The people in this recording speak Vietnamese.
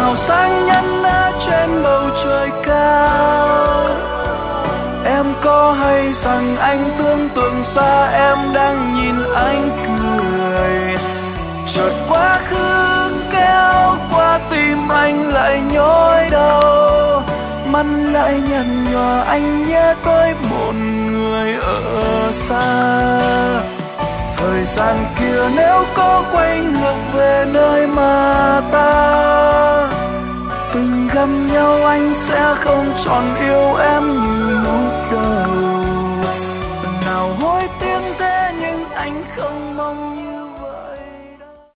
sao sáng nhắn ở trên bầu trời cao. Em có hay rằng anh thương tưởng xa em đang nhìn anh cười. Chợt quá khứ kéo qua tim anh lại nhói đau. Mắt lại nhăn nhòa anh nhớ tới một người ở xa. Thời gian kia nếu có quay ngược về nơi mà ta từng gặp nhau, anh sẽ không tròn yêu em như lúc đầu. Nào hối tiếc thế nhưng anh không mong